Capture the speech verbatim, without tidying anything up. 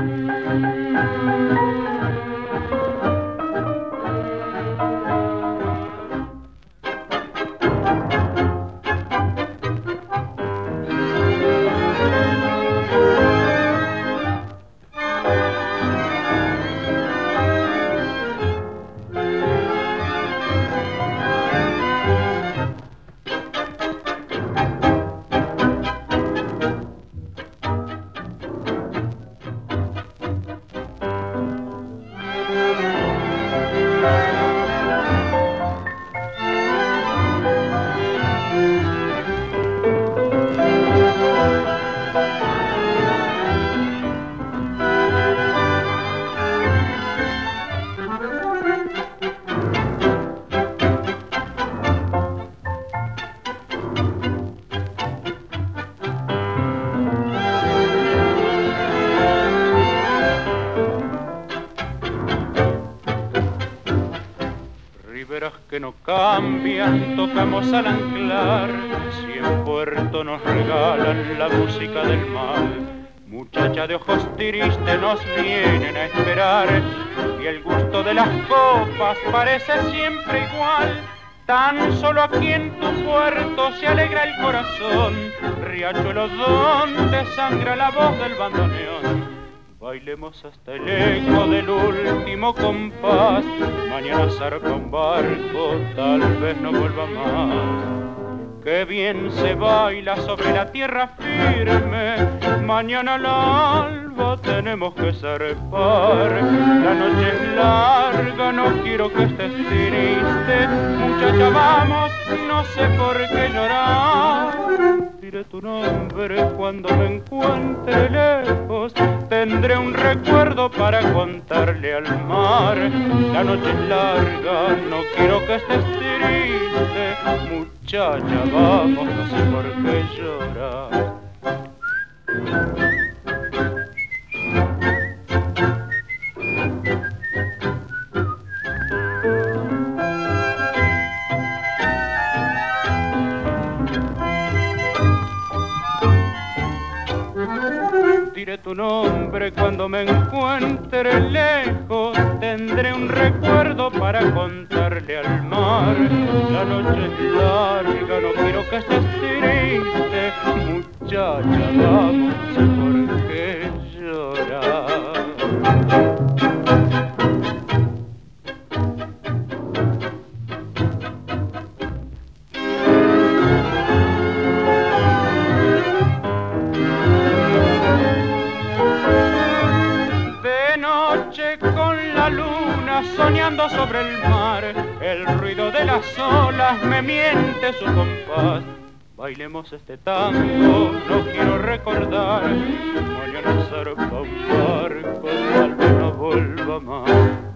Riberas que no cambian, tocamos al anclar, si en puerto nos regalan la música del mar. Muchacha de ojos tristes nos vienen a esperar, y el gusto de las copas parece siempre igual. Tan solo aquí en tu puerto se alegra el corazón, riachuelo donde sangra la voz del bandoneón. Bailemos hasta el eco del último compás, mañana zarpa un barco, tal vez no vuelva más. Qué bien se baila sobre la tierra firme, mañana al alba tenemos que zarpar. La noche es larga, no quiero que estés triste, muchacha vamos, no sé por qué llorar. Diré tu nombre cuando me encuentre lejos, tendré un recuerdo para contarle al mar. La noche es larga, no quiero que estés triste, muchacha, vamos, no sé por qué llorar. Diré tu nombre cuando me encuentre lejos, tendré un recuerdo para contarle al mar. La noche es larga, no quiero que estés triste, muchacha, vamos, no sé por qué llorar. Con la luna soñando sobre el mar, el ruido de las olas me miente su compás. Bailemos este tango, no quiero recordar, mañana zarpa un barco, tal vez no vuelva más.